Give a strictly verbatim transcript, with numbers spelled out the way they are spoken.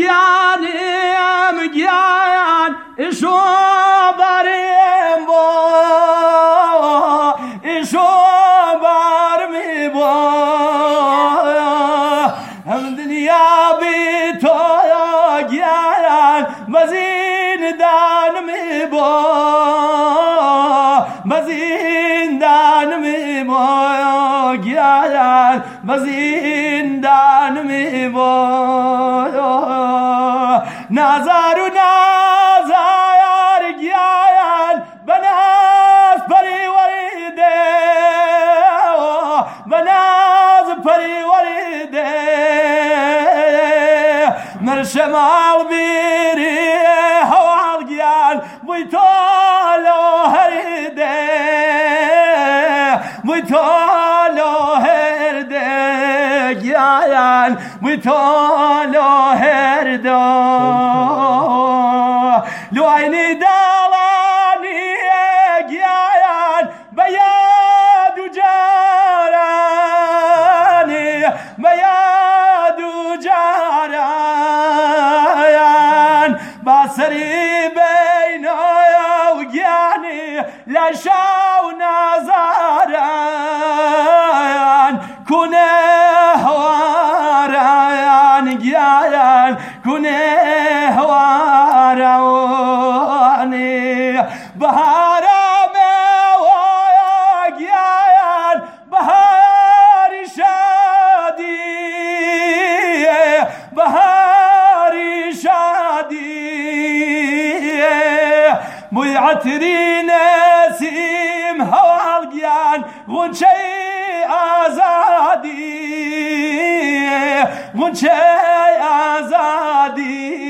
گیانم گیان ایشو بریم با ایشو برمی با هم دنیا بی تو گیان بزیندان می با بزیندان می با گیان بزیندان می با نازار و نازار گیان بناز پریوریده بناز پریوریده مر شمال بیری هوال گیان بوی تالو هریده بوی تالو هرده گیان بوی تالو هرده لو عینی دالانی گیان بیاد و جارانی بیاد و جاران باسری بین و گیانی لشاو نازاران کنه هواران گیان کنه هوارانی بهارم و گیان بهاری شادی بهاری شادی بوی عطری نسیم هوال گیان غنچه آزادی غنچه آزادی